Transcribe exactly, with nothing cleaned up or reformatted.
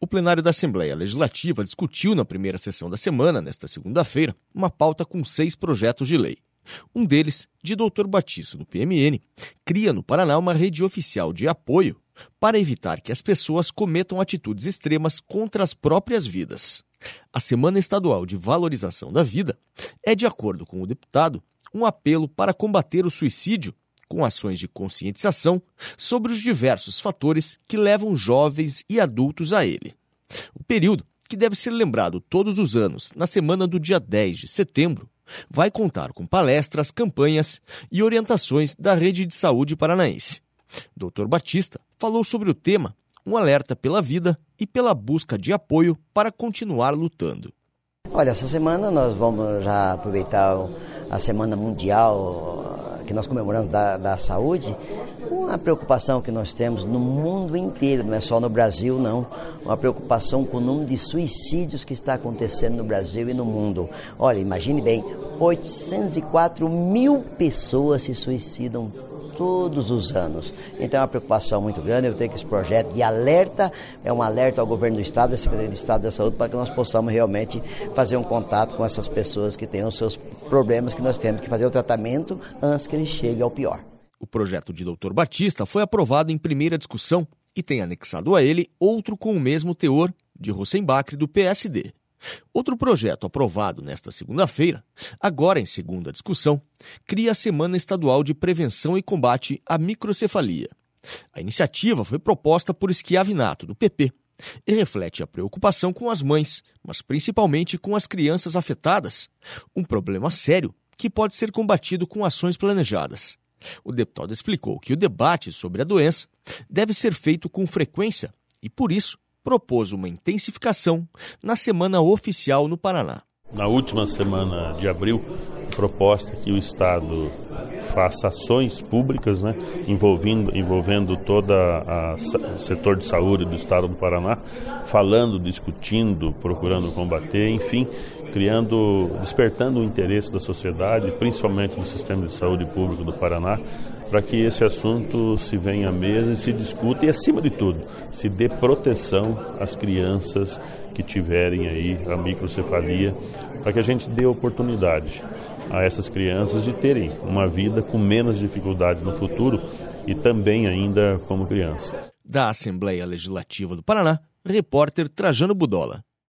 plenário da Assembleia Legislativa discutiu na primeira sessão da semana, nesta segunda-feira, uma pauta com seis projetos de lei. Um deles, de doutor Batista, do P M N, cria no Paraná uma rede oficial de apoio para evitar que as pessoas cometam atitudes extremas contra as próprias vidas. A Semana Estadual de Valorização da Vida é, de acordo com o deputado, um apelo para combater o suicídio com ações de conscientização sobre os diversos fatores que levam jovens e adultos a ele. O período, que deve ser lembrado todos os anos na semana do dia dez de setembro, vai contar com palestras, campanhas e orientações da Rede de Saúde Paranaense. doutor Batista falou sobre o tema, um alerta pela vida e pela busca de apoio para continuar lutando. Olha, essa semana nós vamos já aproveitar a Semana Mundial que nós comemoramos da, da saúde, uma preocupação que nós temos no mundo inteiro, não é só no Brasil não, uma preocupação com o número de suicídios que está acontecendo no Brasil e no mundo. Olha, imagine bem, oitocentos e quatro mil pessoas se suicidam todos os anos. Então é uma preocupação muito grande. Eu tenho que esse projeto de alerta, é um alerta ao governo do Estado, à Secretaria de Estado da Saúde, para que nós possamos realmente fazer um contato com essas pessoas que têm os seus problemas, que nós temos que fazer o tratamento antes que ele chegue ao pior. O projeto de doutor Batista foi aprovado em primeira discussão e tem anexado a ele outro com o mesmo teor, de Rosenbach, do P S D. Outro projeto aprovado nesta segunda-feira, agora em segunda discussão, cria a Semana Estadual de Prevenção e Combate à Microcefalia. A iniciativa foi proposta por Schiavinato, do P P, e reflete a preocupação com as mães, mas principalmente com as crianças afetadas, um problema sério que pode ser combatido com ações planejadas. O deputado explicou que o debate sobre a doença deve ser feito com frequência e, por isso, propôs uma intensificação na Semana Oficial no Paraná. Na última semana de abril, a proposta é que o Estado faça ações públicas, né, envolvendo, envolvendo todo o setor de saúde do Estado do Paraná, falando, discutindo, procurando combater, enfim, criando, despertando o interesse da sociedade, principalmente do sistema de saúde público do Paraná, para que esse assunto se venha à mesa e se discuta e, acima de tudo, se dê proteção às crianças que tiverem aí a microcefalia, para que a gente dê oportunidade a essas crianças de terem uma vida com menos dificuldade no futuro e também ainda como criança. Da Assembleia Legislativa do Paraná, repórter Trajano Budola.